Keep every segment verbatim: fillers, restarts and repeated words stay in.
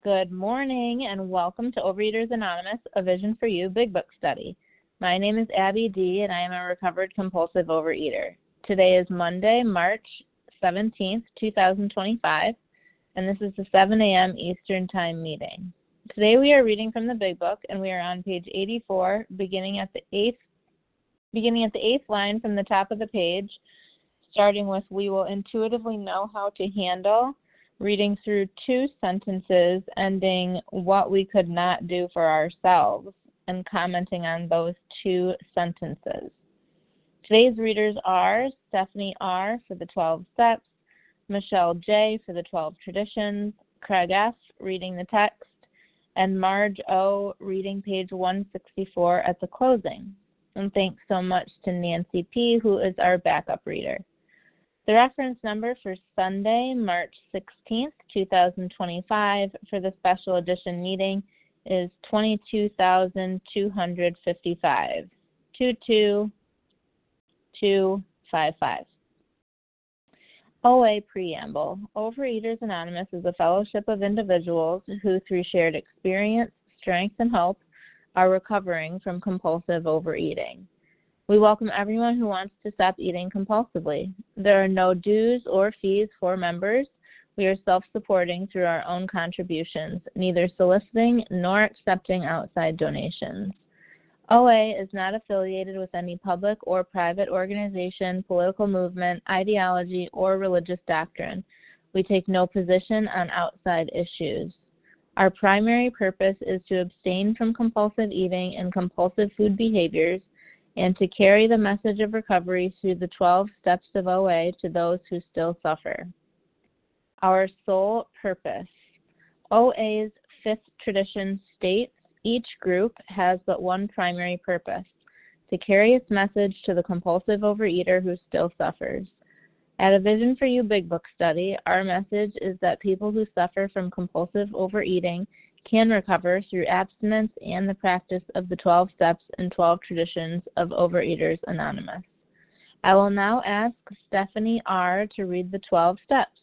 Good morning and welcome to Overeaters Anonymous, a Vision for You Big Book Study. My name is Abby D. and I am a recovered compulsive overeater. Today is Monday, March seventeenth, twenty twenty-five, and this is the seven a.m. Eastern Time meeting. Today we are reading from the Big Book, and we are on page eighty-four, beginning at the eighth, beginning at the eighth line from the top of the page, starting with "We will intuitively know how to handle," reading through two sentences ending "what we could not do for ourselves," and commenting on those two sentences. Today's readers are Stephanie R. for the twelve Steps, Michelle J. for the twelve Traditions, Craig F. reading the text, and Marge O. reading page one sixty-four at the closing. And thanks so much to Nancy P., who is our backup reader. The reference number for Sunday, March sixteenth, twenty twenty-five, for the special edition meeting is twenty-two thousand two hundred fifty-five, two two two five five. O A Preamble. Overeaters Anonymous is a fellowship of individuals who, through shared experience, strength, and hope, are recovering from compulsive overeating. We welcome everyone who wants to stop eating compulsively. There are no dues or fees for members. We are self-supporting through our own contributions, neither soliciting nor accepting outside donations. O A is not affiliated with any public or private organization, political movement, ideology, or religious doctrine. We take no position on outside issues. Our primary purpose is to abstain from compulsive eating and compulsive food behaviors, and to carry the message of recovery through the twelve steps of O A to those who still suffer. Our sole purpose. O A's fifth tradition states each group has but one primary purpose: to carry its message to the compulsive overeater who still suffers. At a Vision for You Big Book Study, our message is that people who suffer from compulsive overeating can recover through abstinence and the practice of the twelve steps and twelve traditions of Overeaters Anonymous. I will now ask Stephanie R. to read the twelve steps.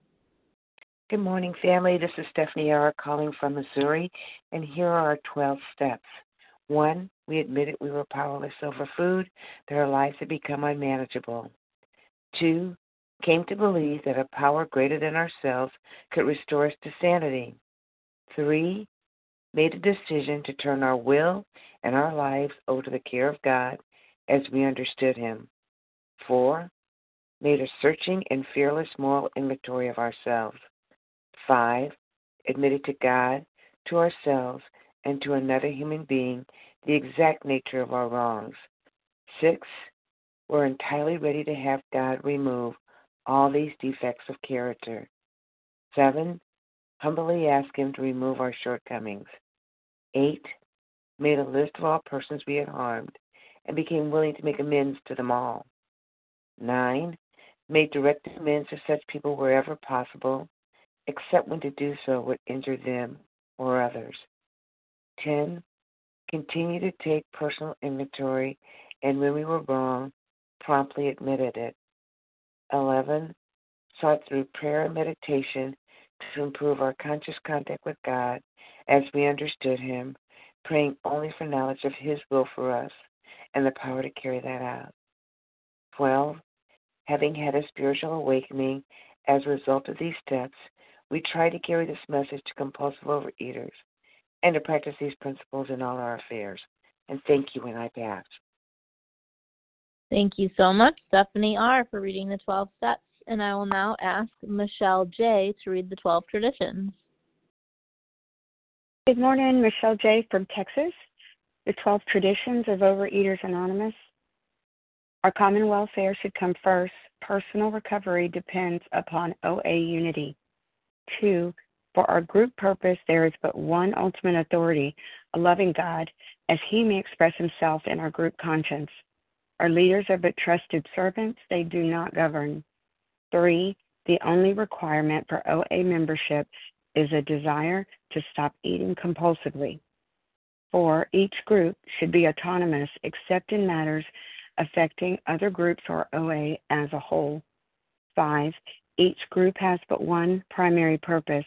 Good morning, family. This is Stephanie R. calling from Missouri, and here are our twelve steps. One, we admitted we were powerless over food, that our lives had become unmanageable. Two, came to believe that a power greater than ourselves could restore us to sanity. Three, made a decision to turn our will and our lives over to the care of God as we understood Him. Four, made a searching and fearless moral inventory of ourselves. Five, admitted to God, to ourselves, and to another human being the exact nature of our wrongs. Six, we're entirely ready to have God remove all these defects of character. Seven, humbly ask Him to remove our shortcomings. Eight, made a list of all persons we had harmed and became willing to make amends to them all. Nine, made direct amends to such people wherever possible, except when to do so would injure them or others. Ten, continue to take personal inventory, and when we were wrong, promptly admitted it. Eleven, sought through prayer and meditation to improve our conscious contact with God as we understood Him, praying only for knowledge of His will for us and the power to carry that out. Twelve, having had a spiritual awakening as a result of these steps, we try to carry this message to compulsive overeaters and to practice these principles in all our affairs. And thank you, and I pass. Thank you so much, Stephanie R., for reading the twelve steps. And I will now ask Michelle J. to read the twelve traditions. Good morning, Michelle J. from Texas. The twelve Traditions of Overeaters Anonymous. Our common welfare should come first. Personal recovery depends upon O A unity. Two, for our group purpose, there is but one ultimate authority, a loving God, as He may express Himself in our group conscience. Our leaders are but trusted servants, they do not govern. Three, the only requirement for O A membership is a desire to stop eating compulsively. Four, each group should be autonomous except in matters affecting other groups or O A as a whole. Five, each group has but one primary purpose,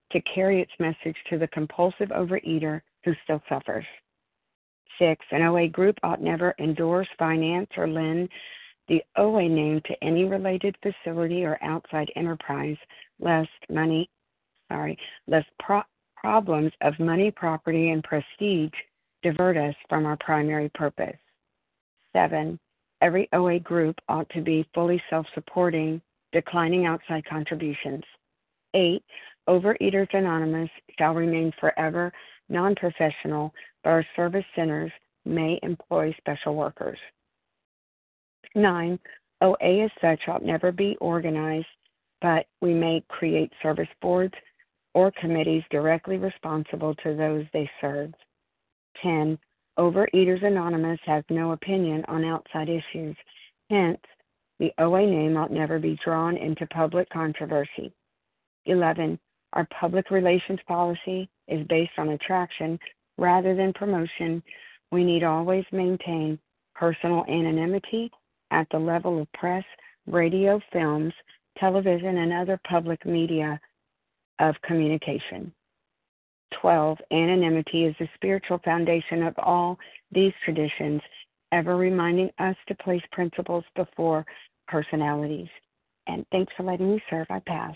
to carry its message to the compulsive overeater who still suffers. Six, an O A group ought never endorse, finance, or lend the O A name to any related facility or outside enterprise, lest money, sorry, lest pro- problems of money, property, and prestige divert us from our primary purpose. Seven, every O A group ought to be fully self-supporting, declining outside contributions. Eight, Overeaters Anonymous shall remain forever non-professional, but our service centers may employ special workers. Nine, O A as such ought never be organized, but we may create service boards or committees directly responsible to those they serve. Ten, Overeaters Anonymous has no opinion on outside issues. Hence, the O A name ought never be drawn into public controversy. Eleven, our public relations policy is based on attraction rather than promotion. We need always maintain personal anonymity at the level of press, radio, films, television, and other public media of communication. Twelve, anonymity is the spiritual foundation of all these traditions, ever reminding us to place principles before personalities. And thanks for letting me serve. I pass.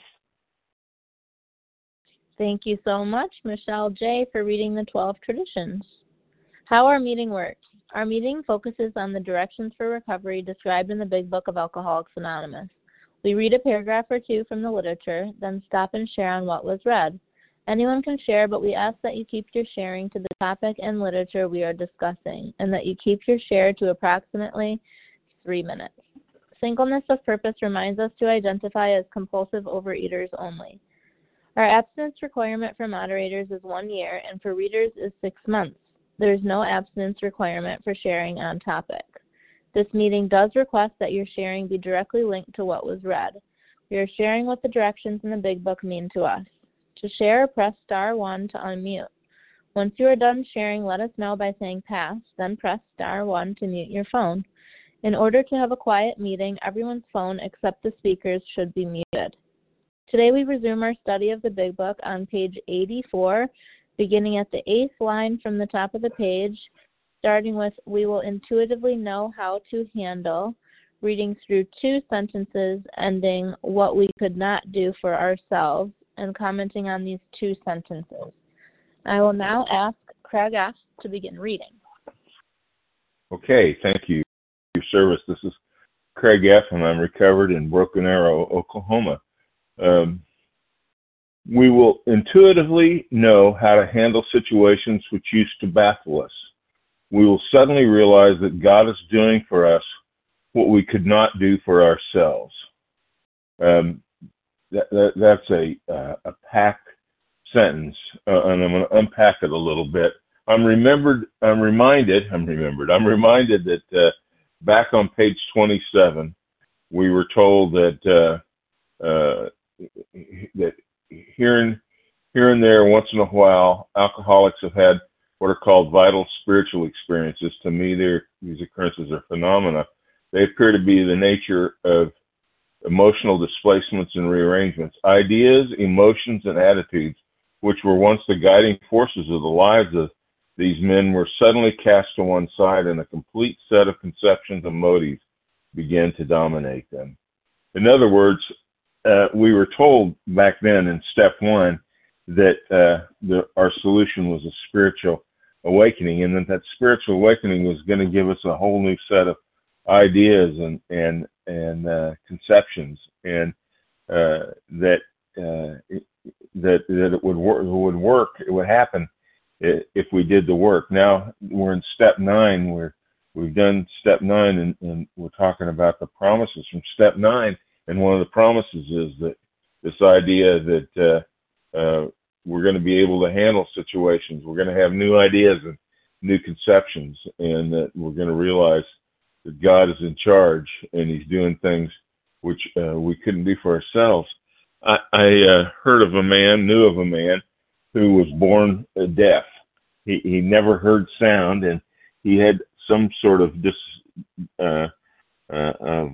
Thank you so much, Michelle J., for reading the twelve traditions. How our meeting works. Our meeting focuses on the directions for recovery described in the Big Book of Alcoholics Anonymous. We read a paragraph or two from the literature, then stop and share on what was read. Anyone can share, but we ask that you keep your sharing to the topic and literature we are discussing, and that you keep your share to approximately three minutes. Singleness of purpose reminds us to identify as compulsive overeaters only. Our abstinence requirement for moderators is one year, and for readers is six months. There is no abstinence requirement for sharing on topic. This meeting does request that your sharing be directly linked to what was read. We are sharing what the directions in the Big Book mean to us. To share, press star one to unmute. Once you are done sharing, let us know by saying pass, then press star one to mute your phone. In order to have a quiet meeting, everyone's phone except the speaker's should be muted. Today we resume our study of the Big Book on page eighty-four, beginning at the eighth line from the top of the page, starting with, we will intuitively know how to handle, reading through two sentences, ending, what we could not do for ourselves, and commenting on these two sentences. I will now ask Craig F. to begin reading. Okay, thank you for your service. This is Craig F., and I'm recovered in Broken Arrow, Oklahoma. Um, we will intuitively know how to handle situations which used to baffle us. We will suddenly realize that God is doing for us what we could not do for ourselves. Um, that, that, that's a, uh, a packed sentence, uh, and I'm going to unpack it a little bit. I'm remembered. I'm reminded. I'm remembered. I'm reminded that uh, back on page twenty-seven, we were told that uh, uh, that here and here and there, once in a while, alcoholics have had what are called vital spiritual experiences. To me, these occurrences are phenomena. They appear to be the nature of emotional displacements and rearrangements. Ideas, emotions, and attitudes, which were once the guiding forces of the lives of these men, were suddenly cast to one side, and a complete set of conceptions and motives began to dominate them. In other words, uh, we were told back then in step one that uh, the, our solution was a spiritual awakening, and that that spiritual awakening was going to give us a whole new set of ideas and and and uh, conceptions, and uh, that uh, it, that that it would work. It would work. It would happen if we did the work. Now we're in step nine. We're we've done step nine, and, and we're talking about the promises from step nine. And one of the promises is that this idea that uh, uh, we're going to be able to handle situations. We're going to have new ideas and new conceptions, and that we're going to realize that God is in charge and He's doing things which uh, we couldn't do for ourselves. I, I uh, heard of a man, knew of a man who was born uh, deaf. He he never heard sound, and he had some sort of dis, uh, uh, uh,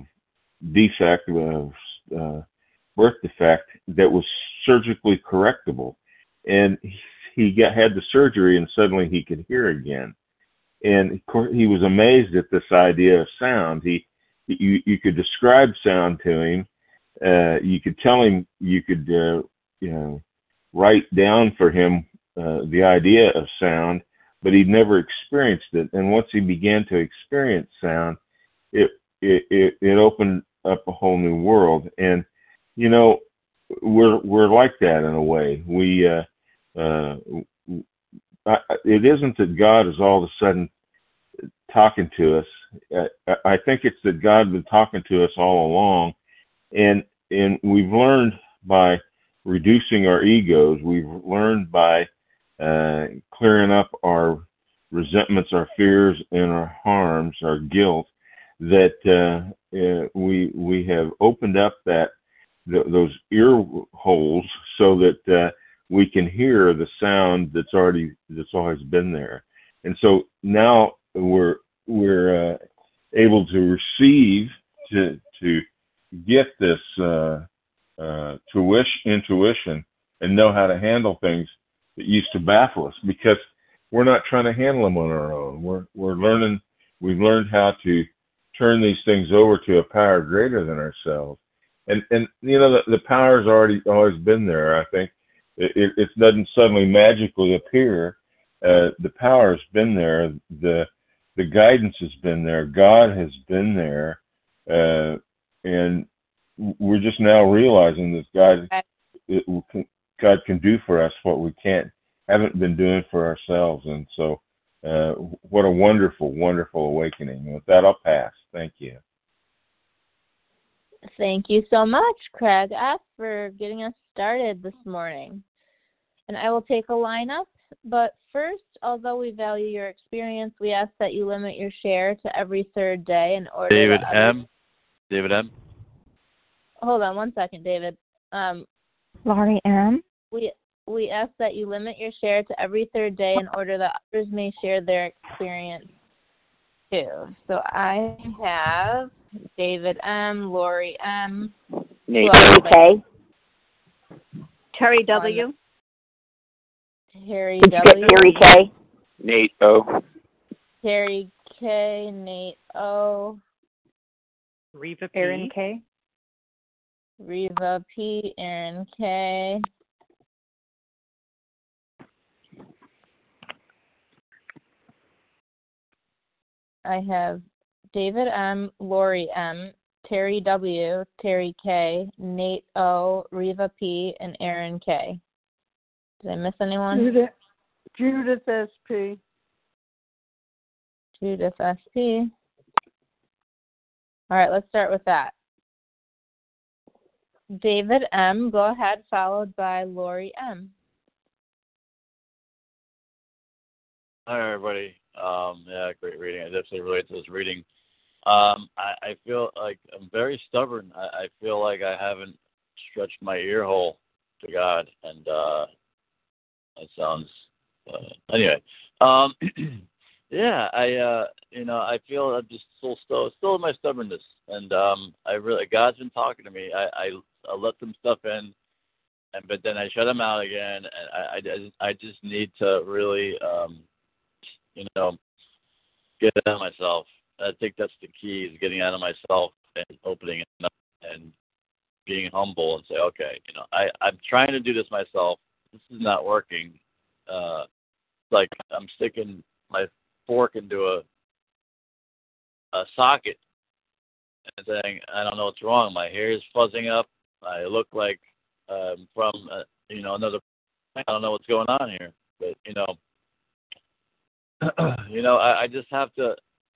defect, of uh, birth defect that was surgically correctable. and he got had the surgery, and suddenly he could hear again. And of course, he was amazed at this idea of sound. He, you, you could describe sound to him. Uh, you could tell him. You could, uh, you know, write down for him uh, the idea of sound, but he'd never experienced it. And once he began to experience sound, it it it, it opened up a whole new world. And you know, we're we're like that in a way. We uh, uh, I, it isn't that God is all of a sudden talking to us. I, I think it's that God has been talking to us all along, and and we've learned by reducing our egos. We've learned by uh, clearing up our resentments, our fears, and our harms, our guilt, that uh, uh, we we have opened up that th- those ear holes so that uh, we can hear the sound that's already that's always been there. And so now we're we're uh, able to receive, to to get this uh, uh, tuition, intuition, and know how to handle things that used to baffle us, because we're not trying to handle them on our own. We're we're learning. We've learned how to turn these things over to a power greater than ourselves. And and you know the, the power's already always been there. I think it, it, it doesn't suddenly magically appear. Uh, the power's been there. The the guidance has been there. God has been there, uh, and we're just now realizing that God it, God can do for us what we can't haven't been doing for ourselves. And so, uh, what a wonderful, wonderful awakening. And with that, I'll pass. Thank you. Thank you so much, Craig F., for getting us started this morning. And I will take a lineup. But first, although we value your experience, we ask that you limit your share to every third day in order David to M. David M. Hold on one second, David. Um, Laurie M. We we ask that you limit your share to every third day in order that others may share their experience too. So I have David M., Laurie M., Nate K. Terry W. Terry W. Terry K. Nate O. Terry K. Nate O. Reva P. Aaron K. Reva P. Aaron K. I have David M., Laurie M., Terry W., Terry K., Nate O., Reva P., and Aaron K. Did I miss anyone? Judith, Judith S P. Judith S P. All right, let's start with that. David M., go ahead, followed by Laurie M. Hi, everybody. Um, yeah, great reading. I definitely relate to this reading. Um, I, I feel like I'm very stubborn. I, I feel like I haven't stretched my ear hole to God, and uh, that sounds uh, anyway. Um, yeah, I uh, you know I feel I'm just still still still in my stubbornness, and um, I really God's been talking to me. I, I I let some stuff in, and but then I shut them out again, and I I, just- I just need to really um, you know get out of myself. I think that's the key, is getting out of myself and opening it up and being humble and say, okay, you know, I, I'm trying to do this myself. This is not working. Uh, it's like I'm sticking my fork into a a socket and saying, I don't know what's wrong. My hair is fuzzing up. I look like um, from, uh, you know, another, I don't know what's going on here. But, you know, you know, I, I just have to,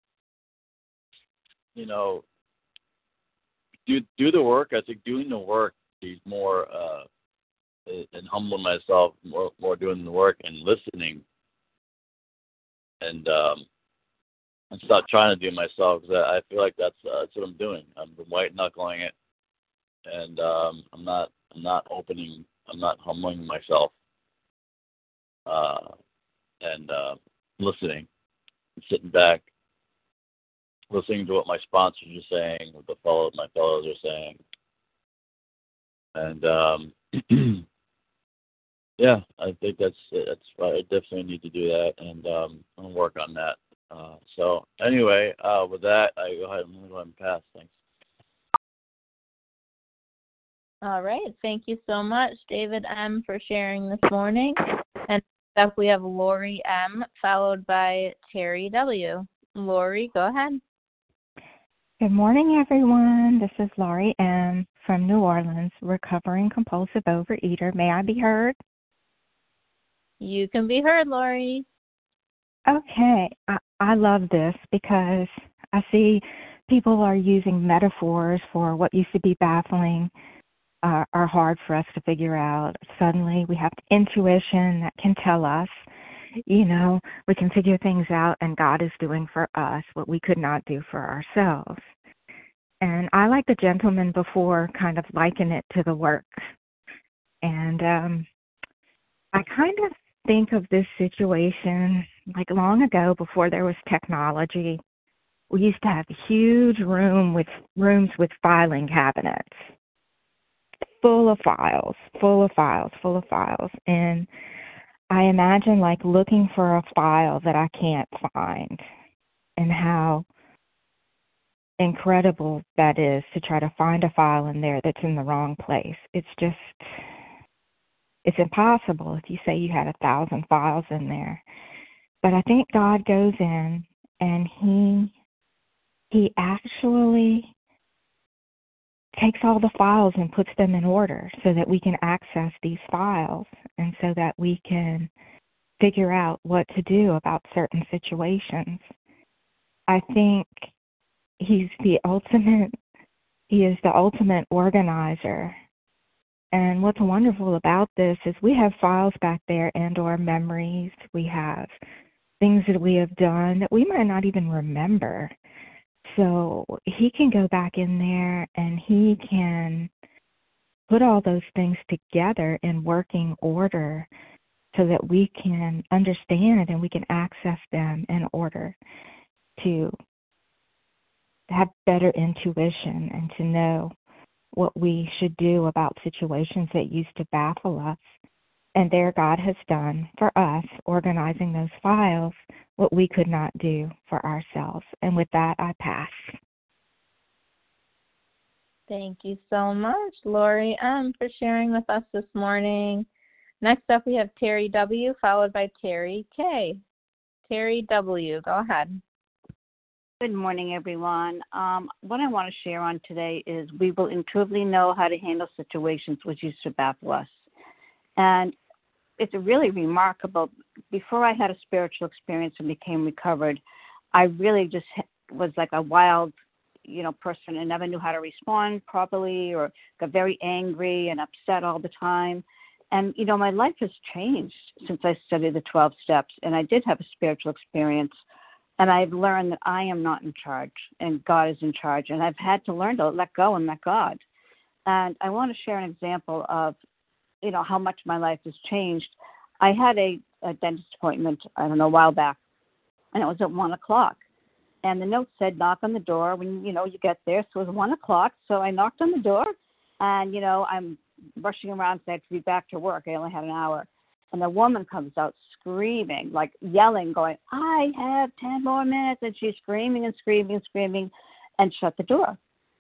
you know, do do the work. I think doing the work is more uh, and humbling myself, more more doing the work and listening, and um, and stop trying to do myself, because I, I feel like that's uh, that's what I'm doing. I'm white knuckling it, and um, I'm not I'm not opening. I'm not humbling myself, uh, and uh, listening, and sitting back, listening to what my sponsors are saying, what the fellow, my fellows are saying, and um, Yeah, I think that's that's right. I definitely need to do that, and um, I'm gonna work on that. Uh, so anyway, uh, with that, I go ahead and go ahead and pass. Thanks. All right. Thank you so much, David M., for sharing this morning. And next up, we have Lori M., followed by Terry W. Lori, go ahead. Good morning, everyone. This is Laurie M. from New Orleans, recovering compulsive overeater. May I be heard? You can be heard, Lori. Okay. I, I love this because I see people are using metaphors for what used to be baffling uh, are hard for us to figure out. Suddenly we have intuition that can tell us, you know, we can figure things out, and God is doing for us what we could not do for ourselves. And I, like the gentleman before, kind of liken it to the works. And um, I kind of think of this situation like long ago, before there was technology. We used to have a huge room with rooms with filing cabinets, full of files, full of files, full of files. And I imagine like looking for a file that I can't find, and how incredible that is to try to find a file in there that's in the wrong place. It's just, it's impossible if you say you had a thousand files in there. But I think God goes in and he he actually takes all the files and puts them in order so that we can access these files, and so that we can figure out what to do about certain situations. I think he's the ultimate, he is the ultimate organizer. And what's wonderful about this is we have files back there and or memories. We have things that we have done that we might not even remember. So he can go back in there and he can put all those things together in working order so that we can understand and we can access them in order to have better intuition and to know what we should do about situations that used to baffle us. And there God has done for us, organizing those files, what we could not do for ourselves. And with that, I pass. Thank you so much, Lori M., for sharing with us this morning. Next up, we have Terry W., followed by Terry K. Terry W., go ahead. Good morning, everyone. Um, what I want to share on today is we will intuitively know how to handle situations which used to baffle us. And it's really remarkable. Before I had a spiritual experience and became recovered, I really just was like a wild, you know, person and never knew how to respond properly, or got very angry and upset all the time. And, you know, my life has changed since I studied the twelve steps, and I did have a spiritual experience. And I've learned that I am not in charge and God is in charge. And I've had to learn to let go and let God. And I want to share an example of, you know, how much my life has changed. I had a, a dentist appointment, I don't know, a while back, and it was at one o'clock. And the note said, knock on the door when, you know, you get there. So it was one o'clock. So I knocked on the door, and, you know, I'm rushing around because I had to be back to work. I only had an hour. And the woman comes out screaming, like yelling, going, I have ten more minutes. And she's screaming and screaming and screaming, and shut the door.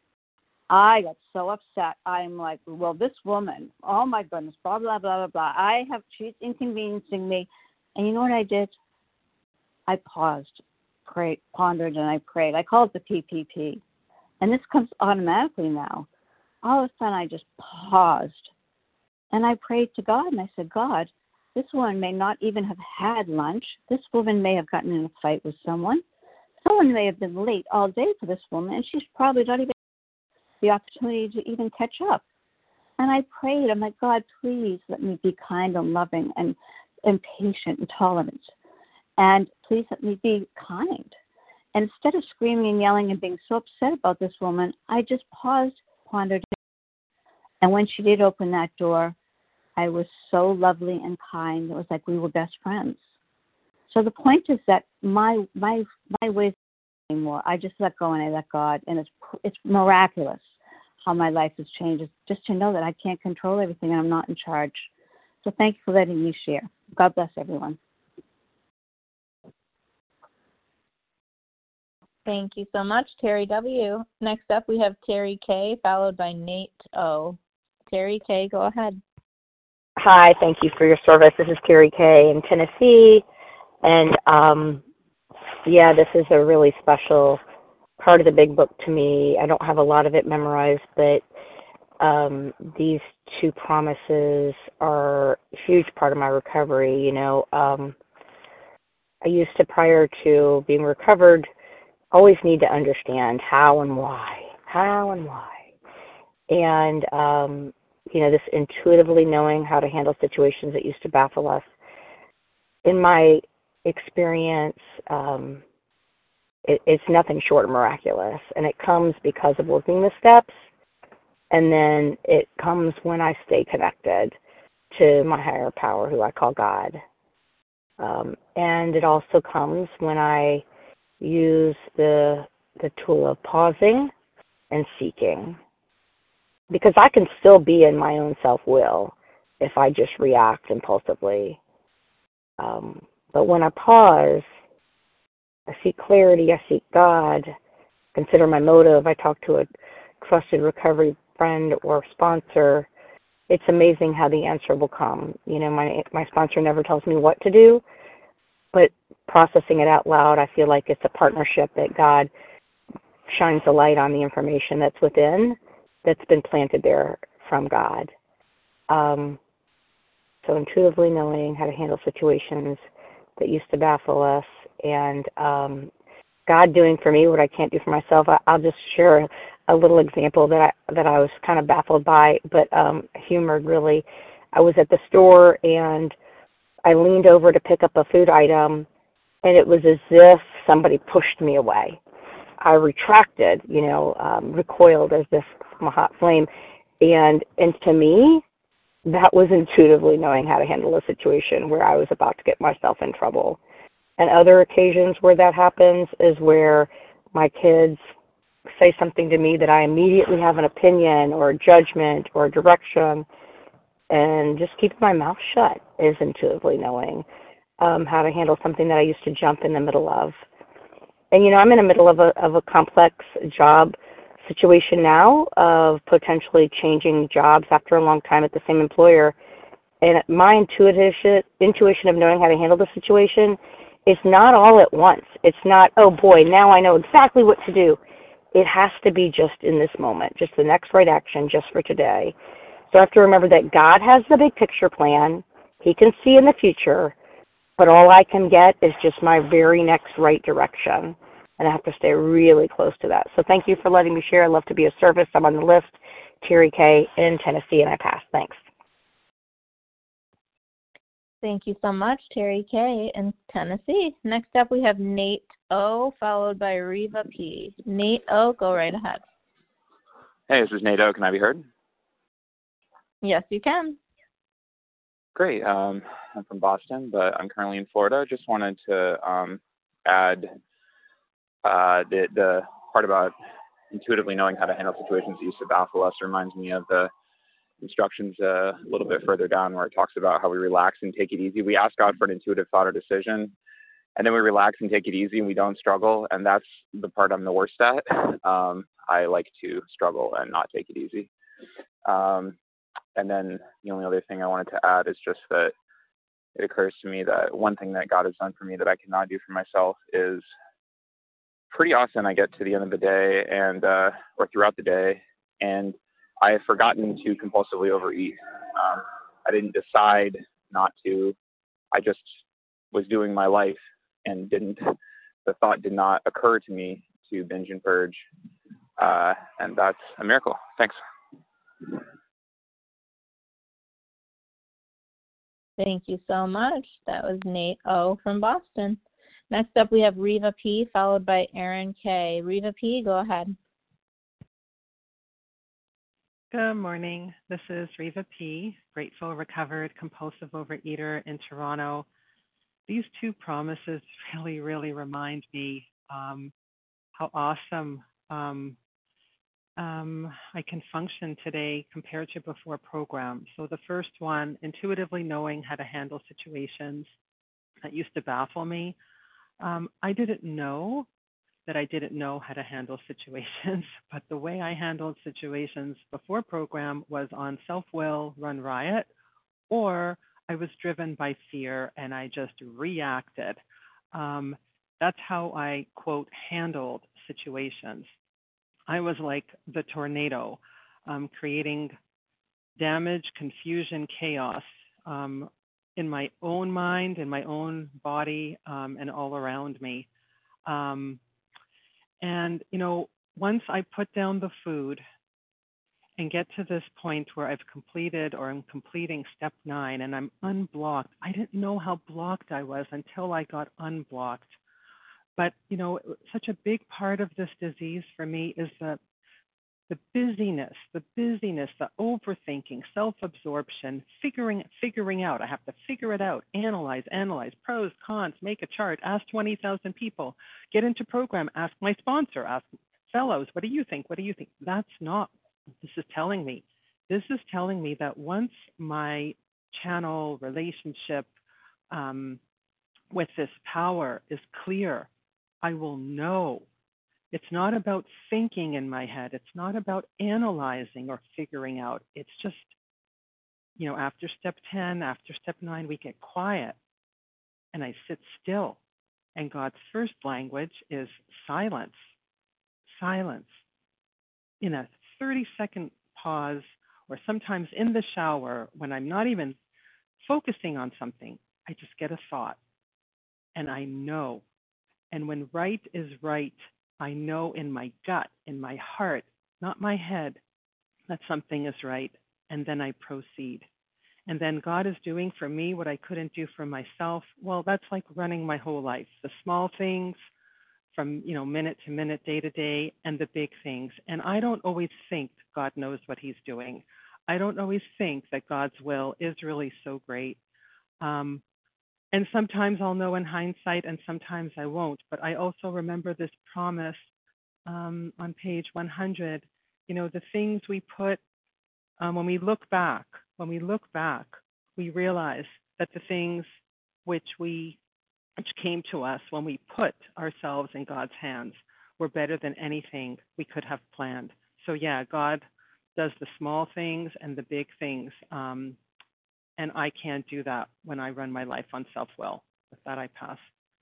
I got so upset. I'm like, well, this woman, oh my goodness, blah, blah, blah, blah, blah. I have, she's inconveniencing me. And you know what I did? I paused, prayed, pondered, and I prayed. I call it the P P P. And this comes automatically now. All of a sudden, I just paused. And I prayed to God, and I said, God, this woman may not even have had lunch. This woman may have gotten in a fight with someone. Someone may have been late all day for this woman, and she's probably not even the opportunity to even catch up. And I prayed, I'm like, God, please let me be kind and loving and, and patient and tolerant. And please let me be kind. And instead of screaming and yelling and being so upset about this woman, I just paused, pondered. And when she did open that door, I was so lovely and kind. It was like we were best friends. So the point is that my my my ways anymore. I just let go and I let God, and it's it's miraculous how my life has changed. It's just to know that I can't control everything and I'm not in charge. So thank you for letting me share. God bless everyone. Thank you so much, Terry W. Next up, we have Terry K, followed by Nate O. Terry K, go ahead. Hi, thank you for your service. This is Terry K in Tennessee. And um, yeah, this is a really special part of the Big Book to me. I don't have a lot of it memorized, but um, these two promises are a huge part of my recovery. You know, um, I used to, prior to being recovered, always need to understand how and why, how and why. And, um, you know, this intuitively knowing how to handle situations that used to baffle us. In my experience, um, it, it's nothing short of miraculous. And it comes because of working the steps. And then it comes when I stay connected to my higher power, who I call God. Um, and it also comes when I use the the tool of pausing and seeking, because I can still be in my own self-will if I just react impulsively. Um, but when I pause, I seek clarity, I seek God, consider my motive, I talk to a trusted recovery friend or sponsor. It's amazing how the answer will come. You know, my my sponsor never tells me what to do, but processing it out loud, I feel like it's a partnership that God shines a light on the information that's within, that's been planted there from God. Um, so intuitively knowing how to handle situations that used to baffle us, and um, God doing for me what I can't do for myself. I, I'll just share a little example that I that I was kind of baffled by, but um, humored really. I was at the store and I leaned over to pick up a food item, and it was as if somebody pushed me away. I retracted, you know, um, recoiled as if from a hot flame. And and to me, that was intuitively knowing how to handle a situation where I was about to get myself in trouble. And other occasions where that happens is where my kids say something to me that I immediately have an opinion or a judgment or a direction, and just keeping my mouth shut is intuitively knowing um, how to handle something that I used to jump in the middle of. And, you know, I'm in the middle of a of a complex job situation now of potentially changing jobs after a long time at the same employer. And my intuition, intuition of knowing how to handle the situation is not all at once. It's not, oh, boy, now I know exactly what to do. It has to be just in this moment, just the next right action, just for today. So I have to remember that God has the big picture plan. He can see in the future, but all I can get is just my very next right direction. And I have to stay really close to that. So thank you for letting me share. I'd love to be of service. I'm on the list, Terry K. in Tennessee, and I pass. Thanks. Thank you so much, Terry K. in Tennessee. Next up, we have Nate O, followed by Reva P. Nate O, go right ahead. Hey, this is Nate O. Can I be heard? Yes, you can. Great. Um, I'm from Boston, but I'm currently in Florida. Just wanted to um, add uh, the, the part about intuitively knowing how to handle situations that used to baffle us reminds me of the instructions uh, a little bit further down where it talks about how we relax and take it easy. We ask God for an intuitive thought or decision, and then we relax and take it easy, and we don't struggle, and that's the part I'm the worst at. Um, I like to struggle and not take it easy. Um, and then the only other thing I wanted to add is just that it occurs to me that one thing that God has done for me that I cannot do for myself is pretty often I get to the end of the day and uh, or throughout the day, and I have forgotten to compulsively overeat. Um, I didn't decide not to. I just was doing my life and didn't, the thought did not occur to me to binge and purge. Uh, and that's a miracle. Thanks. Thank you so much. That was Nate O from Boston. Next up, we have Reva P, followed by Aaron K. Reva P, go ahead. Good morning. This is Reva P., grateful, recovered, compulsive overeater in Toronto. These two promises really, really remind me um, how awesome um, um, I can function today compared to before program. So the first one, intuitively knowing how to handle situations that used to baffle me. Um, I didn't know that I didn't know how to handle situations, but the way I handled situations before program was on self-will, run riot, or I was driven by fear and I just reacted. Um, that's how I, quote, handled situations. I was like the tornado, um, creating damage, confusion, chaos um, in my own mind, in my own body, um, and all around me. Um, and, you know, once I put down the food and get to this point where I've completed or I'm completing step nine and I'm unblocked, I didn't know how blocked I was until I got unblocked. But, you know, such a big part of this disease for me is the the busyness, the busyness, the overthinking, self-absorption, figuring figuring out. I have to figure it out, analyze, analyze, pros, cons, make a chart, ask twenty thousand people, get into program, ask my sponsor, ask fellows, what do you think? What do you think? That's not what this is telling me. This is telling me that once my channel relationship um, with this power is clear, I will know. It's not about thinking in my head. It's not about analyzing or figuring out. It's just, you know, after step ten, after step nine, we get quiet and I sit still. And God's first language is silence. Silence. In a thirty second pause, or sometimes in the shower when I'm not even focusing on something, I just get a thought and I know. And when right is right, I know in my gut, in my heart, not my head, that something is right. And then I proceed. And then God is doing for me what I couldn't do for myself. Well, that's like running my whole life. The small things from, you know, minute to minute, day to day, and the big things. And I don't always think God knows what he's doing. I don't always think that God's will is really so great. Um, And sometimes I'll know in hindsight and sometimes I won't. But I also remember this promise um, on page one hundred. You know, the things we put, um, when we look back, when we look back, we realize that the things which we, which came to us when we put ourselves in God's hands were better than anything we could have planned. So yeah, God does the small things and the big things. Um, And I can't do that when I run my life on self-will. With that, I pass.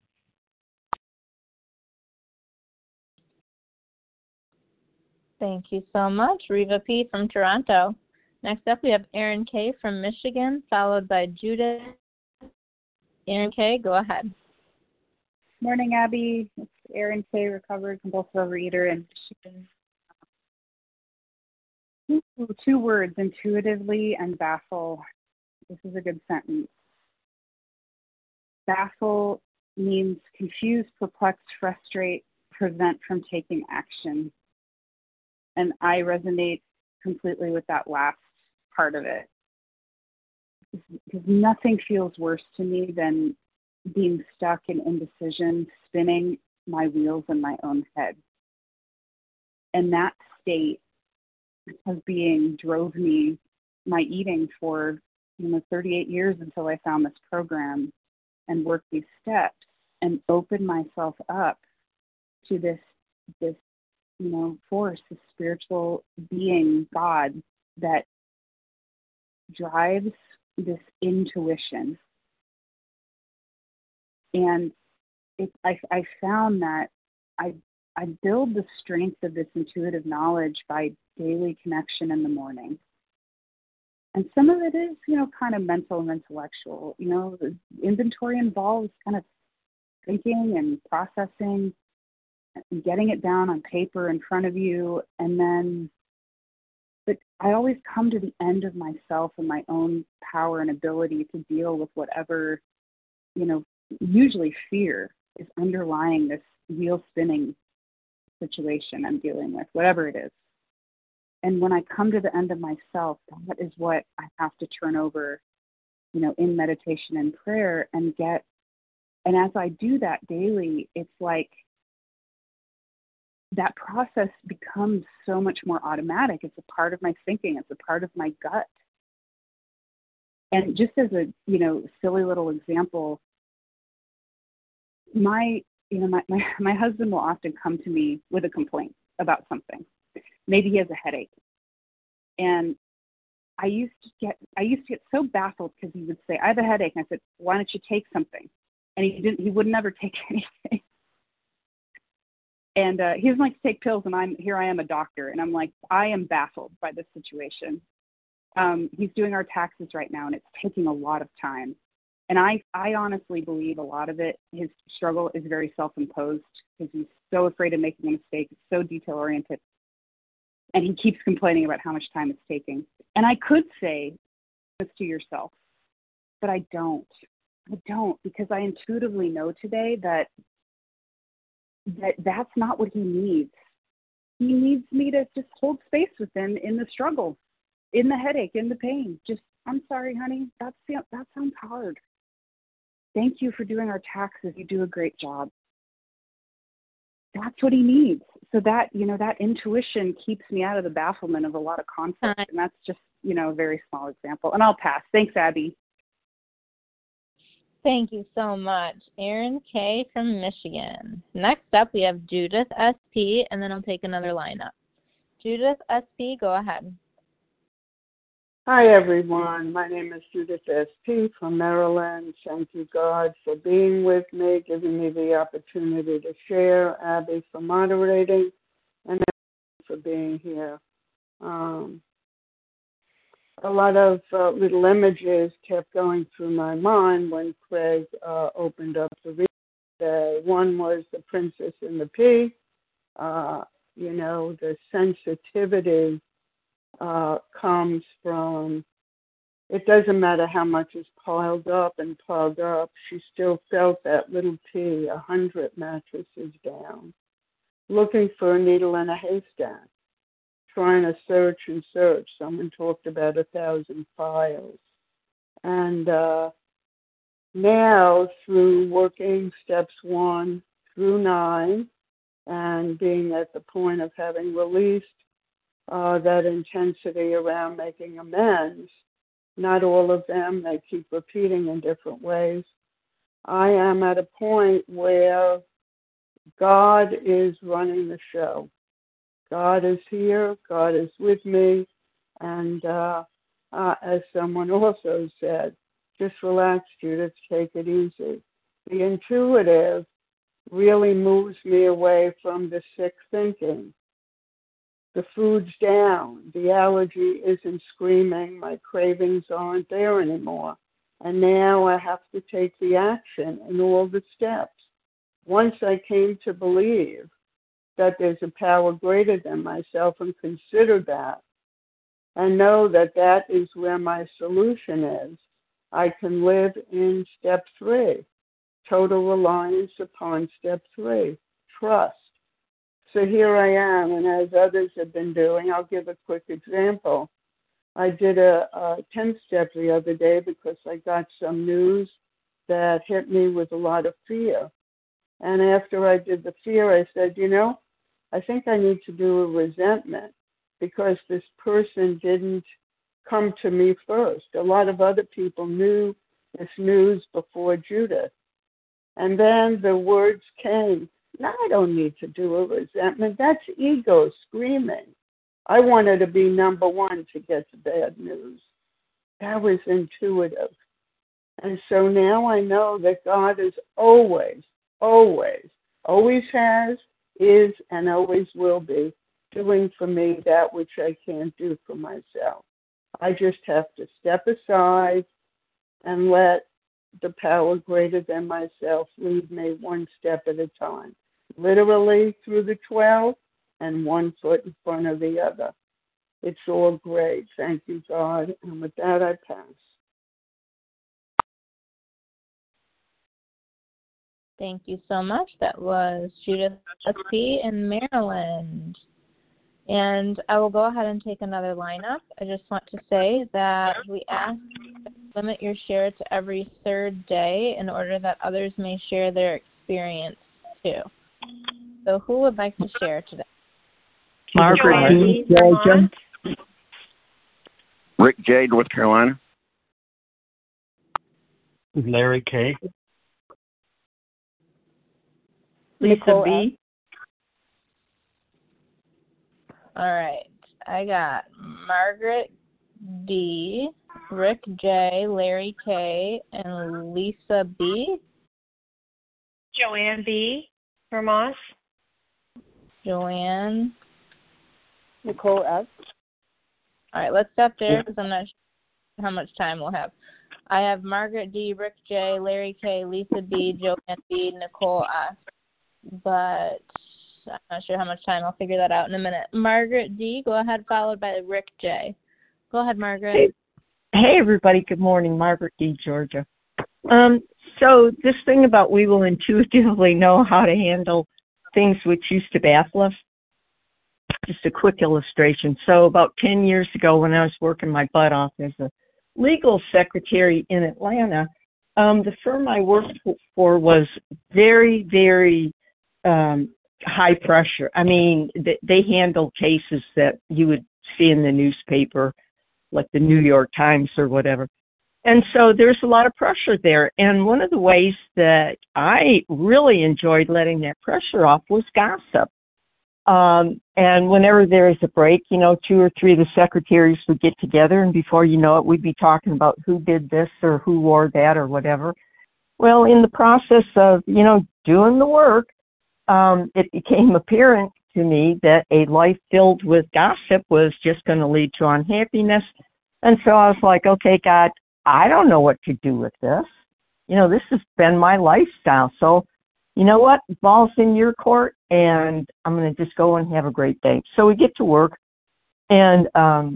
Thank you so much, Reva P. from Toronto. Next up, we have Erin K. from Michigan, followed by Judith. Erin K., go ahead. Morning, Abby. It's Erin K., recovered compulsive overeater in Michigan. Two, two words, intuitively and baffle. This is a good sentence. Baffle means confuse, perplex, frustrate, prevent from taking action. And I resonate completely with that last part of it. Because nothing feels worse to me than being stuck in indecision, spinning my wheels in my own head. And that state of being drove me, my eating for, you know, thirty-eight years until I found this program and worked these steps and opened myself up to this, this, you know, force, this spiritual being, God, that drives this intuition. And it, I, I found that I, I build the strength of this intuitive knowledge by daily connection in the morning. And some of it is, you know, kind of mental and intellectual. You know, the inventory involves kind of thinking and processing and getting it down on paper in front of you. And then, but I always come to the end of myself and my own power and ability to deal with whatever, you know, usually fear is underlying this wheel spinning situation I'm dealing with, whatever it is. And when I come to the end of myself, that is what I have to turn over, you know, in meditation and prayer and get. And as I do that daily, it's like that process becomes so much more automatic. It's a part of my thinking. It's a part of my gut. And just as a, you know, silly little example, my, you know, my, my, my husband will often come to me with a complaint about something. Maybe he has a headache. And I used to get, I used to get so baffled because he would say, I have a headache. And I said, why don't you take something? And he didn't, he would never take anything. And uh, he doesn't like to take pills, and I'm here. I am a doctor, and I'm like, I am baffled by this situation. Um, he's doing our taxes right now, and it's taking a lot of time. And I, I honestly believe a lot of it, his struggle is very self-imposed because he's so afraid of making a mistake. It's so detail-oriented, and he keeps complaining about how much time it's taking. And I could say this to yourself, but I don't. I don't, because I intuitively know today that that that's not what he needs. He needs me to just hold space with him in the struggle, in the headache, in the pain. Just, I'm sorry, honey, that's that sounds hard. Thank you for doing our taxes. You do a great job. That's what he needs. So that, you know, that intuition keeps me out of the bafflement of a lot of conflict. And that's just, you know, a very small example. And I'll pass. Thanks, Abby. Thank you so much. Erin K. from Michigan. Next up, we have Judith S P, and then I'll take another lineup. Judith S P, go ahead. Hi, everyone. My name is Judith S P from Maryland. Thank you, God, for being with me, giving me the opportunity to share, Abby for moderating, and for being here. Um, A lot of uh, little images kept going through my mind when Craig uh, opened up the reading today. One was the Princess and the Pea. Uh, you know, the sensitivity uh, comes from, it doesn't matter how much is piled up and piled up, she still felt that little pea a hundred mattresses down, looking for a needle in a haystack. Trying to search and search. Someone talked about a thousand files. And uh, now, through working steps one through nine and being at the point of having released uh, that intensity around making amends, not all of them, they keep repeating in different ways. I am at a point where God is running the show. God is here, God is with me, and uh, uh, as someone also said, just relax, Judith, take it easy. The intuitive really moves me away from the sick thinking. The food's down, the allergy isn't screaming, my cravings aren't there anymore, and now I have to take the action in all the steps. Once I came to believe that there's a power greater than myself and consider that and know that that is where my solution is, I can live in step three, total reliance upon step three, trust. So here I am, and as others have been doing, I'll give a quick example. I did a, a tenth step the other day because I got some news that hit me with a lot of fear. And after I did the fear, I said, you know, I think I need to do a resentment because this person didn't come to me first. A lot of other people knew this news before Judith. And then the words came, no, I don't need to do a resentment. That's ego screaming. I wanted to be number one to get the bad news. That was intuitive. And so now I know that God is always, always, always has, is, and always will be doing for me that which I can't do for myself. I just have to step aside and let the power greater than myself lead me one step at a time, literally through the twelve and one foot in front of the other. It's all great. Thank you, God. And with that, I pass. Thank you so much. That was Judith S P in Maryland. And I will go ahead and take another lineup. I just want to say that we ask to limit your share to every third day in order that others may share their experience too. So who would like to share today? Margaret D. Georgia. Rick J., North Carolina. Larry K. Lisa Nicole B. All right. I got Margaret D., Rick J., Larry K., and Lisa B. Joanne B. Vermont. Joanne. Nicole S. All right, let's stop there because I'm not sure how much time we'll have. I have Margaret D., Rick J., Larry K., Lisa B., Joanne B., Nicole S. But I'm not sure how much time. I'll figure that out in a minute. Margaret D., go ahead, followed by Rick J. Go ahead, Margaret. Hey, hey everybody. Good morning. Margaret D., Georgia. Um, so this thing about we will intuitively know how to handle things which used to baffle us, just a quick illustration. So about ten years ago when I was working my butt off as a legal secretary in Atlanta, um, the firm I worked for was very, very um, high pressure. I mean, they, they handled cases that you would see in the newspaper, like the New York Times or whatever. And so there's a lot of pressure there. And one of the ways that I really enjoyed letting that pressure off was gossip. Um, and whenever there is a break, you know, two or three of the secretaries would get together, and before you know it, we'd be talking about who did this or who wore that or whatever. Well, in the process of, you know, doing the work, um, it became apparent to me that a life filled with gossip was just going to lead to unhappiness. And so I was like, okay, God, I don't know what to do with this. You know, this has been my lifestyle. So, you know what? Ball's in your court, and I'm going to just go and have a great day. So we get to work, and um,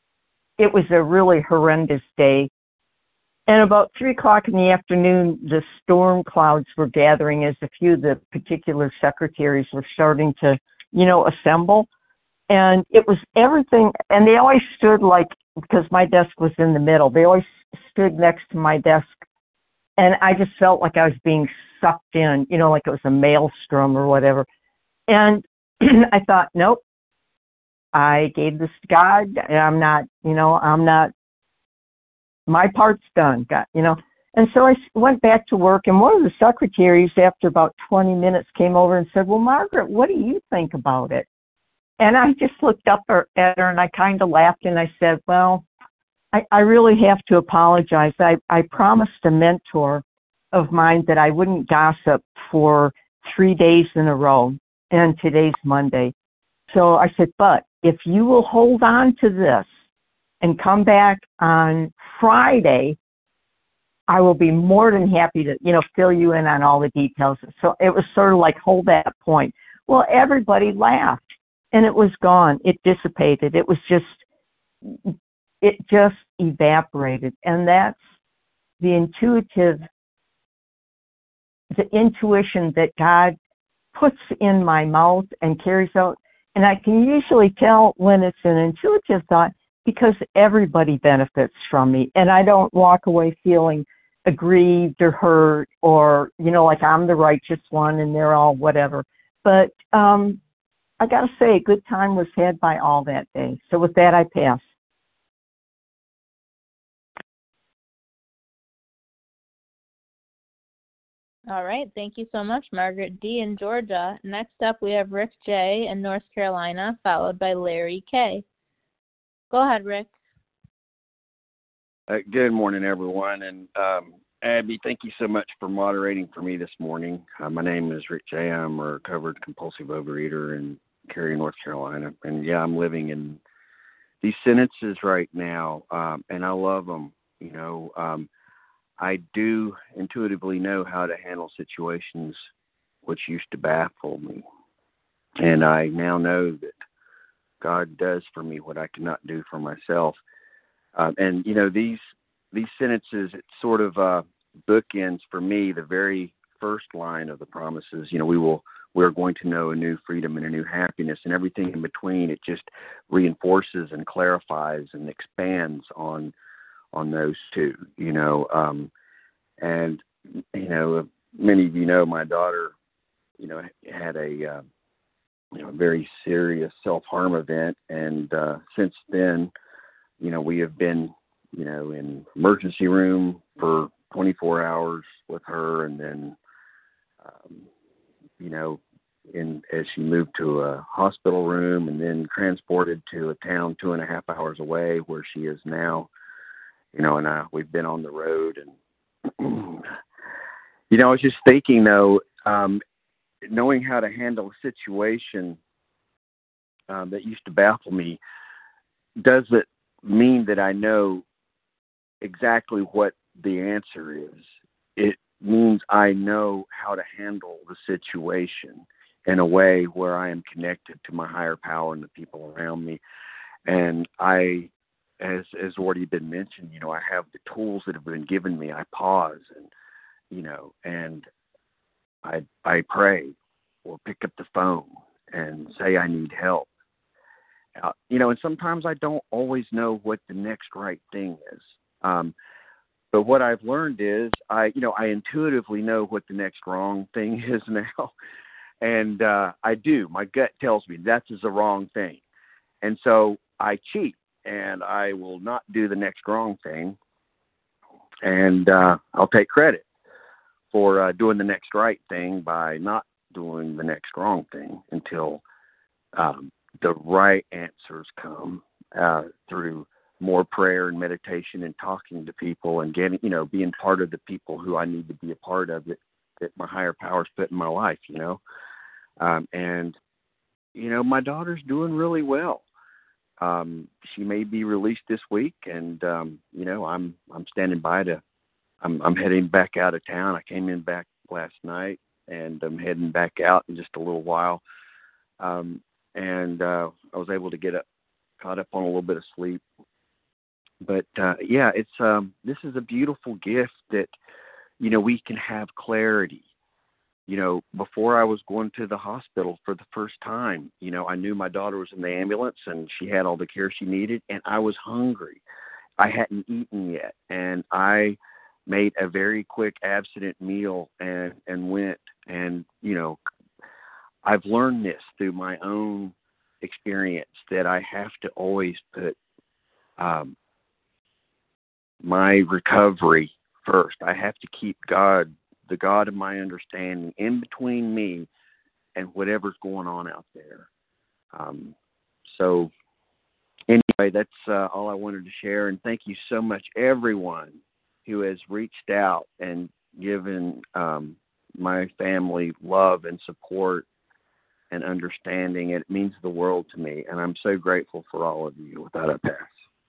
it was a really horrendous day. And about three o'clock in the afternoon, the storm clouds were gathering as a few of the particular secretaries were starting to, you know, assemble. And it was everything, and they always stood like, because my desk was in the middle, they always stood next to my desk, and I just felt like I was being sucked in, you know, like it was a maelstrom or whatever. And I thought, nope, I gave this to God, and I'm not, you know, I'm not, my part's done, God, you know. And so I went back to work, and one of the secretaries, after about twenty minutes, came over and said, well, Margaret, what do you think about it? And I just looked up at her, and I kind of laughed, and I said, well, I, I really have to apologize. I, I promised a mentor of mine that I wouldn't gossip for three days in a row, and today's Monday. So I said, but if you will hold on to this and come back on Friday, I will be more than happy to, you know, fill you in on all the details. So it was sort of like, hold that point. Well, everybody laughed, and it was gone. It dissipated. It was just, it just evaporated. And that's the intuitive, the intuition that God puts in my mouth and carries out. And I can usually tell when it's an intuitive thought because everybody benefits from me. And I don't walk away feeling aggrieved or hurt or, you know, like I'm the righteous one and they're all whatever. But um, I got to say, a good time was had by all that day. So with that, I pass. All right. Thank you so much, Margaret D. in Georgia. Next up, we have Rick J. in North Carolina, followed by Larry K. Go ahead, Rick. Uh, good morning, everyone. And um, Abby, thank you so much for moderating for me this morning. Uh, my name is Rick J. I'm a recovered compulsive overeater in Cary, North Carolina. And, yeah, I'm living in these sentences right now, um, and I love them. You know, um, I do intuitively know how to handle situations which used to baffle me. And I now know that God does for me what I cannot do for myself. Uh, and, you know, these these sentences, it sort of uh, bookends for me the very first line of the promises. You know, we will, we're going to know a new freedom and a new happiness, and everything in between. It just reinforces and clarifies and expands on on those two, you know. Um, and, you know, many of you know my daughter you know, had a uh, you know very serious self harm event, and uh, since then, you know, we have been, you know, in emergency room for twenty-four hours with her, and then, um, you know, in as she moved to a hospital room, and then transported to a town two and a half hours away where she is now, you know, and I, we've been on the road. And, you know, I was just thinking, though, um, knowing how to handle a situation um, that used to baffle me, does it mean that I know exactly what the answer is? It means I know how to handle the situation in a way where I am connected to my higher power and the people around me. And I, as as already been mentioned, you know, I have the tools that have been given me. I pause and, you know, and I I pray or pick up the phone and say I need help. Uh, you know, and sometimes I don't always know what the next right thing is. Um, but what I've learned is I, you know, I intuitively know what the next wrong thing is now. And uh, I do. My gut tells me that is the wrong thing. And so I cheat, and I will not do the next wrong thing. And uh, I'll take credit for uh, doing the next right thing by not doing the next wrong thing until um, the right answers come uh, through more prayer and meditation and talking to people and getting, you know, being part of the people who I need to be a part of that, that my higher powers put in my life, you know. Um, and, you know, my daughter's doing really well. Um, she may be released this week, and, um, you know, I'm I'm standing by to, I'm, I'm heading back out of town. I came in back last night, and I'm heading back out in just a little while. Um, and uh, I was able to get up, caught up on a little bit of sleep. But, uh, yeah, it's um, this is a beautiful gift that, you know, we can have clarity. You know, before I was going to the hospital for the first time, you know, I knew my daughter was in the ambulance and she had all the care she needed, and I was hungry. I hadn't eaten yet, and I made a very quick abstinent meal and, and went. And, you know, I've learned this through my own experience that I have to always put um, my recovery first. I have to keep God, the God of my understanding, in between me and whatever's going on out there. Um, so anyway, that's uh, all I wanted to share. And thank you so much, everyone who has reached out and given um, my family love and support and understanding. It means the world to me. And I'm so grateful for all of you. With that, I pass.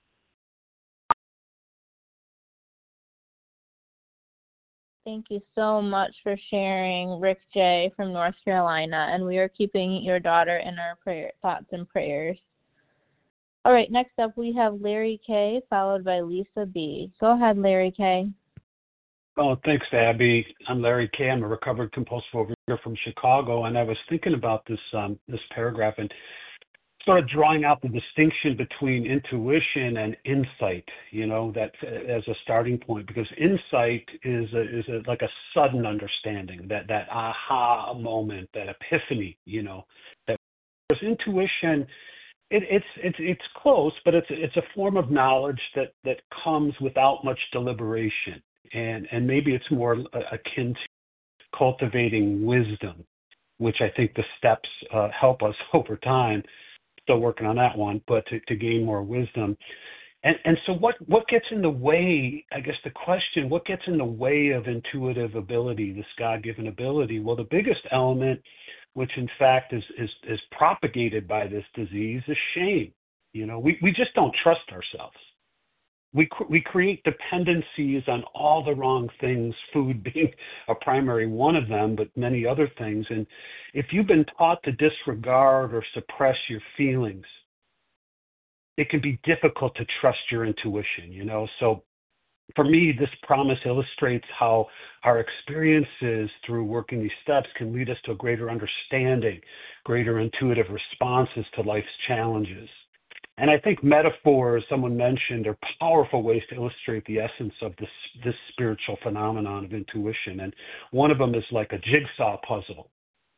Thank you so much for sharing, Rick J. from North Carolina, and we are keeping your daughter in our prayer, thoughts and prayers. All right, next up we have Larry K., followed by Lisa B. Go ahead, Larry K. Oh, thanks, Abby. I'm Larry K. I'm a recovered compulsive overeater from Chicago, and I was thinking about this um, this paragraph and sort of drawing out the distinction between intuition and insight, you know, that as a starting point, because insight is a, is a, like a sudden understanding, that, that aha moment, that epiphany, you know, that whereas intuition, it, it's, it's, it's close, but it's, it's a form of knowledge that, that comes without much deliberation. And, and maybe it's more akin to cultivating wisdom, which I think the steps uh, help us over time. Still working on that one, but to, to gain more wisdom. And and so what, what gets in the way, I guess the question, what gets in the way of intuitive ability, this God-given ability? Well, the biggest element, which in fact is, is, is propagated by this disease, is shame. You know, we, we just don't trust ourselves. We we create dependencies on all the wrong things, food being a primary one of them, but many other things. And if you've been taught to disregard or suppress your feelings, it can be difficult to trust your intuition, you know. So for me, this promise illustrates how our experiences through working these steps can lead us to a greater understanding, greater intuitive responses to life's challenges. And I think metaphors, someone mentioned, are powerful ways to illustrate the essence of this, this spiritual phenomenon of intuition. And one of them is like a jigsaw puzzle.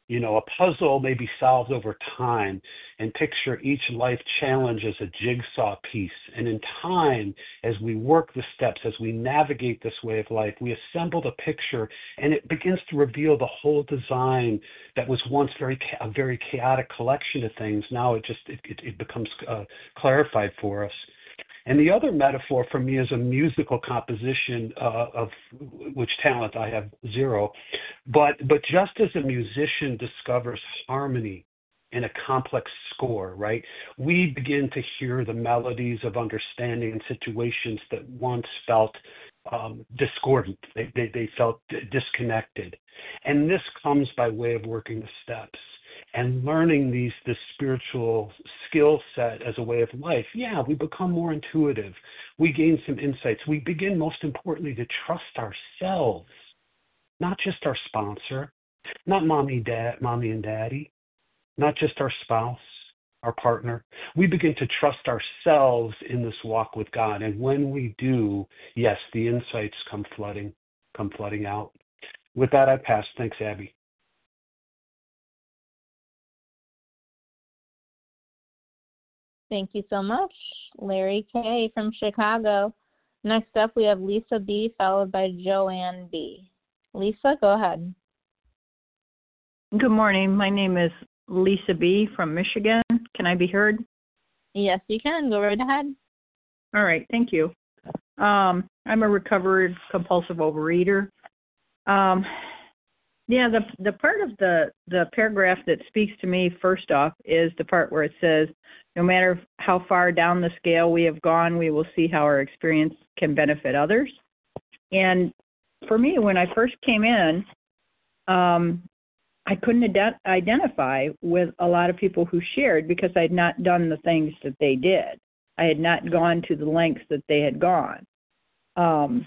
You know, a puzzle may be solved over time, and picture each life challenge as a jigsaw piece. And in time, as we work the steps, as we navigate this way of life, we assemble the picture, and it begins to reveal the whole design that was once very a very chaotic collection of things. Now it just it, it, it becomes uh, clarified for us. And the other metaphor for me is a musical composition uh, of which talent I have zero. But but just as a musician discovers harmony in a complex score, right, we begin to hear the melodies of understanding in situations that once felt um, discordant. They, they, they felt disconnected. And this comes by way of working the steps and learning these this spiritual skill set as a way of life. Yeah, we become more intuitive. We gain some insights. We begin, most importantly, to trust ourselves, not just our sponsor, not mommy, dad, mommy and daddy, not just our spouse, our partner. We begin to trust ourselves in this walk with God. And when we do, yes, the insights come flooding, come flooding out. With that, I pass. Thanks, Abby. Thank you so much, Larry K. from Chicago. Next up, we have Lisa B., followed by Joanne B. Lisa, go ahead. Good morning. My name is Lisa B. from Michigan. Can I be heard? Yes, you can. Go right ahead. All right. Thank you. Um, I'm a recovered compulsive overeater. Um, yeah, the the part of the, the paragraph that speaks to me first off is the part where it says, no matter how far down the scale we have gone, we will see how our experience can benefit others. And for me, when I first came in, um, I couldn't ident- identify with a lot of people who shared because I had not done the things that they did. I had not gone to the lengths that they had gone. Um,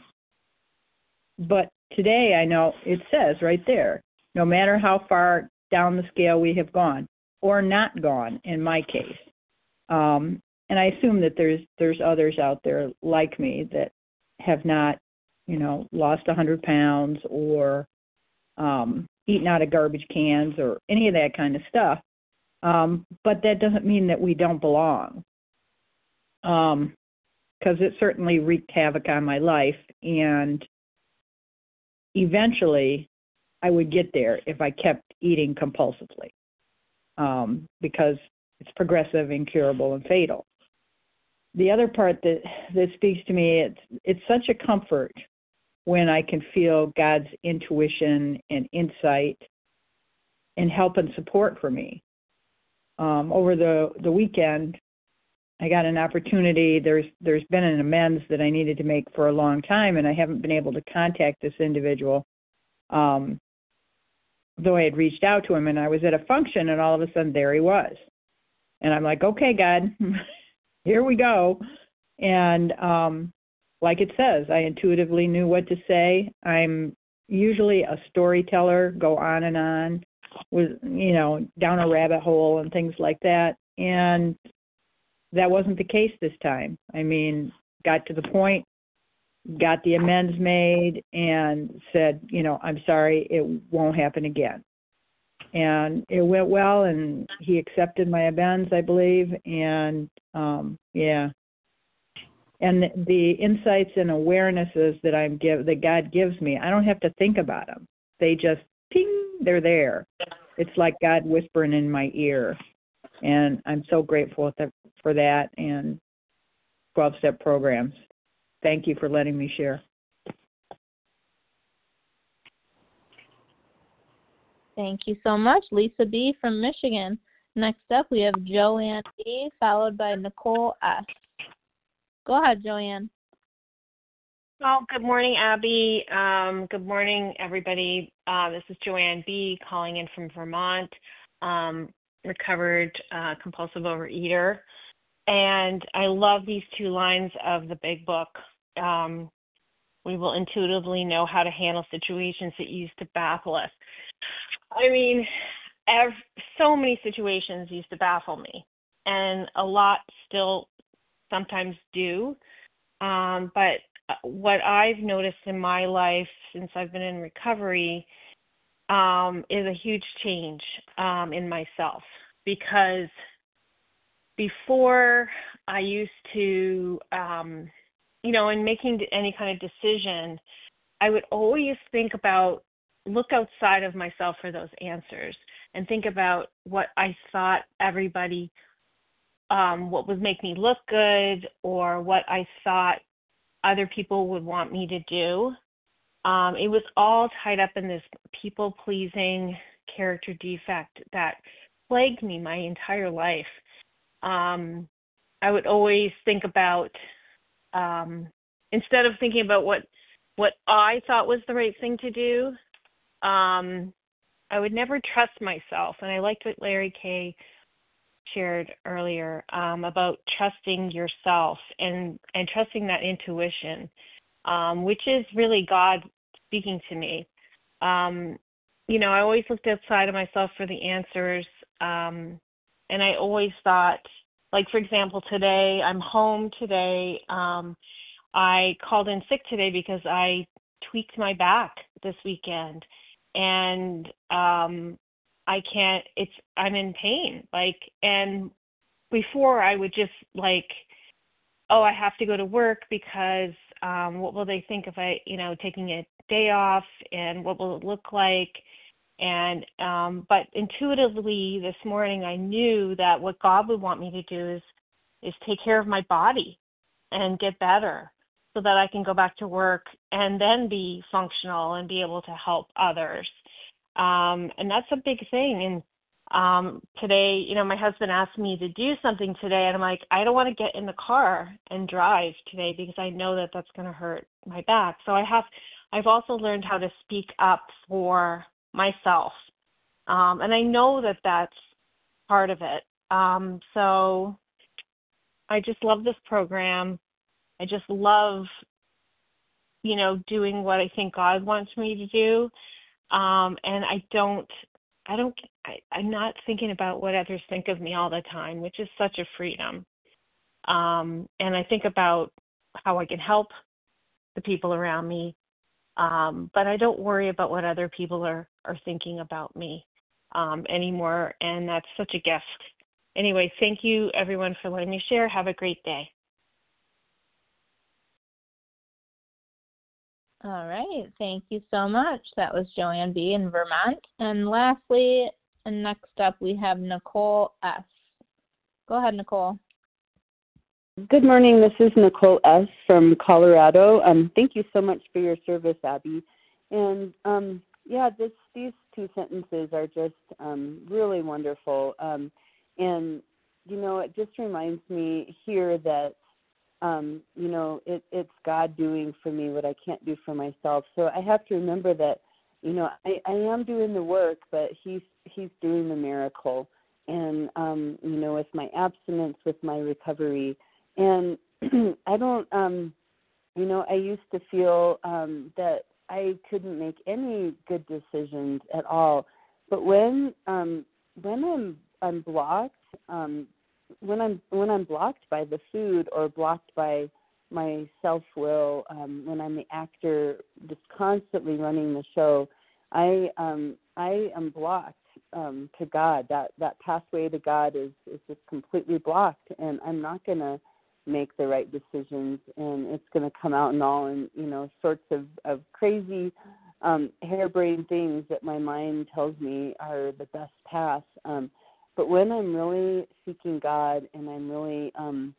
but today I know it says right there, no matter how far down the scale we have gone, or not gone in my case. Um, and I assume that there's there's others out there like me that have not, you know, lost one hundred pounds or um, eaten out of garbage cans or any of that kind of stuff. Um, but that doesn't mean that we don't belong, because um, it certainly wreaked havoc on my life. And eventually I would get there if I kept eating compulsively, um, because it's progressive, incurable, and fatal. The other part that, that speaks to me, it's it's such a comfort when I can feel God's intuition and insight and help and support for me. Um, over the, the weekend, I got an opportunity. There's there's been an amends that I needed to make for a long time, and I haven't been able to contact this individual, um, though I had reached out to him, and I was at a function, and all of a sudden there he was. And I'm like, okay, God, here we go. And um, like it says, I intuitively knew what to say. I'm usually a storyteller, go on and on, with, you know, down a rabbit hole and things like that. And that wasn't the case this time. I mean, got to the point, got the amends made, and said, you know, I'm sorry, it won't happen again. And it went well, and he accepted my amends, I believe, and um, yeah. And the, the insights and awarenesses that I'm give that God gives me, I don't have to think about them. They just ping, they're there. It's like God whispering in my ear, and I'm so grateful for that and twelve-step programs. Thank you for letting me share. Thank you so much, Lisa B. from Michigan. Next up, we have Joanne B., followed by Nicole S. Go ahead, Joanne. Well, good morning, Abby. Um, good morning, everybody. Uh, this is Joanne B. calling in from Vermont, um, recovered uh, compulsive overeater. And I love these two lines of the big book. Um, we will intuitively know how to handle situations that used to baffle us. I mean, ev- so many situations used to baffle me, and a lot still sometimes do. Um, but what I've noticed in my life since I've been in recovery um, is a huge change um, in myself, because before I used to, um, you know, in making any kind of decision, I would always think about, look outside of myself for those answers and think about what I thought everybody, um, what would make me look good, or what I thought other people would want me to do. Um, it was all tied up in this people-pleasing character defect that plagued me my entire life. Um, I would always think about, um, instead of thinking about what what I thought was the right thing to do, um, I would never trust myself. And I liked what Larry Kay shared earlier um, about trusting yourself and, and trusting that intuition, um, which is really God speaking to me. Um, you know, I always looked outside of myself for the answers. Um, and I always thought, like, for example, today, I'm home today. Um, I called in sick today because I tweaked my back this weekend, and um, I can't, it's, I'm in pain. Like, and before I would just like, oh, I have to go to work because um, what will they think if I, you know, taking a day off, and what will it look like? And, um, but intuitively this morning, I knew that what God would want me to do is, is take care of my body and get better, so that I can go back to work and then be functional and be able to help others. Um, and that's a big thing. And um, today, you know, my husband asked me to do something today, and I'm like, I don't want to get in the car and drive today because I know that that's going to hurt my back. So I have, I've also learned how to speak up for myself. Um, and I know that that's part of it. Um, so I just love this program. I just love, you know, doing what I think God wants me to do. Um, and I don't, I don't, I, I'm not thinking about what others think of me all the time, which is such a freedom. Um, and I think about how I can help the people around me. Um, but I don't worry about what other people are, are thinking about me um, anymore. And that's such a gift. Anyway, thank you everyone for letting me share. Have a great day. All right. Thank you so much. That was Joanne B. in Vermont. And lastly, and next up, we have Nicole S. Go ahead, Nicole. Good morning. This is Nicole S. from Colorado. Um, thank you so much for your service, Abby. And um, yeah, this, these two sentences are just um, really wonderful. Um, and, you know, it just reminds me here that Um, you know, it, it's God doing for me what I can't do for myself. So I have to remember that, you know, I, I am doing the work, but he's he's doing the miracle. And, um, you know, with my abstinence, with my recovery. And I don't, um, you know, I used to feel um, that I couldn't make any good decisions at all. But when um, when I'm I'm blocked, um, when I'm when I'm blocked by the food or blocked by my self-will, um, when I'm the actor just constantly running the show, I um, I am blocked um, to God. That that pathway to God is, is just completely blocked, and I'm not going to make the right decisions, and it's going to come out in all in, you know, sorts of, of crazy um, harebrained things that my mind tells me are the best path. Um, But when I'm really seeking God and I'm really um,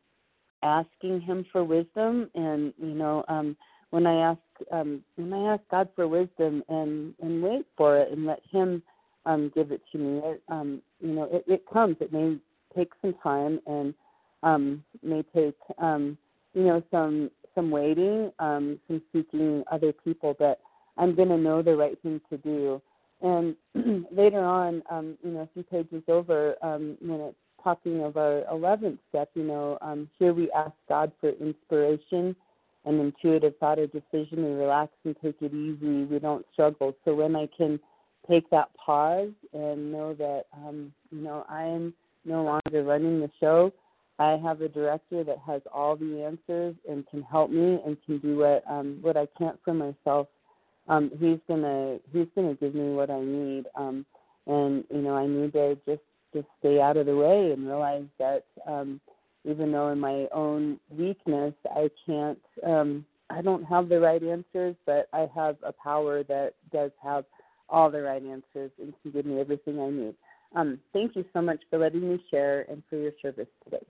asking Him for wisdom, and you know, um, when I ask um, when I ask God for wisdom and, and wait for it and let Him um, give it to me, it, um, you know, it, it comes. It may take some time and um, may take um, you know some some waiting, um, some seeking other people, but I'm going to know the right thing to do. And later on, um, you know, a few pages over, um, when it's talking of our eleventh step, you know, um, here we ask God for inspiration and intuitive thought or decision. We relax and take it easy. We don't struggle. So when I can take that pause and know that, um, you know, I am no longer running the show, I have a director that has all the answers and can help me and can do what um, what I can't for myself. um, he's gonna he's gonna give me what I need. Um, and you know, I need to just just stay out of the way and realize that um, even though in my own weakness I can't, um, I don't have the right answers, but I have a power that does have all the right answers and can give me everything I need. Um, thank you so much for letting me share and for your service today.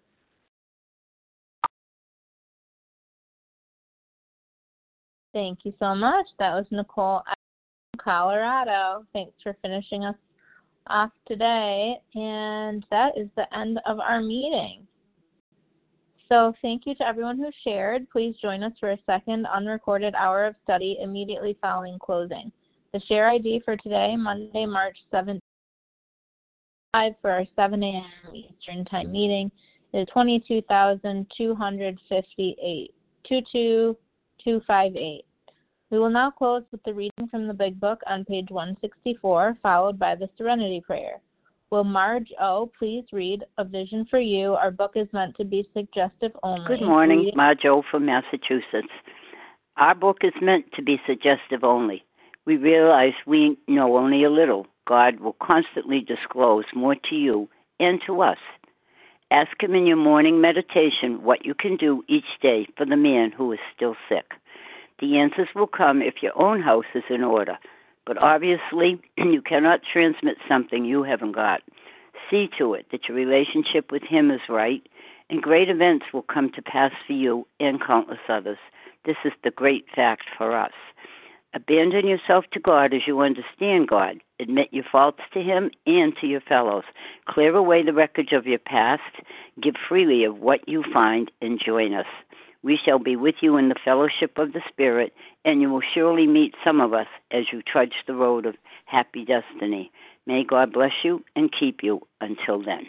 Thank you so much. That was Nicole from Colorado. Thanks for finishing us off today. And that is the end of our meeting. So thank you to everyone who shared. Please join us for a second unrecorded hour of study immediately following closing. The share I D for today, Monday, March seventh, for our seven a.m. Eastern Time meeting is twenty-two thousand two hundred fifty-eight, two two two five eight. We will now close with the reading from the Big Book on page one sixty-four, followed by the Serenity Prayer. Will Marge O. please read A Vision for You? Our book is meant to be suggestive only. Good morning, Reading- Marge O. from Massachusetts. Our book is meant to be suggestive only. We realize we know only a little. God will constantly disclose more to you and to us. Ask Him in your morning meditation what you can do each day for the man who is still sick. The answers will come if your own house is in order. But obviously, you cannot transmit something you haven't got. See to it that your relationship with Him is right, and great events will come to pass for you and countless others. This is the great fact for us. Abandon yourself to God as you understand God. Admit your faults to Him and to your fellows. Clear away the wreckage of your past. Give freely of what you find and join us. We shall be with you in the fellowship of the Spirit, and you will surely meet some of us as you trudge the road of happy destiny. May God bless you and keep you until then.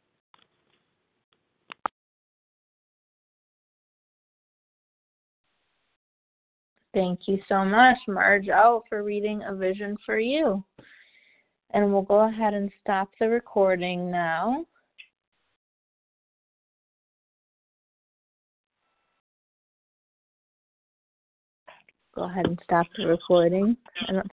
Thank you so much, Marge O., for reading A Vision for You. And we'll go ahead and stop the recording now. Go ahead and stop the recording. I don't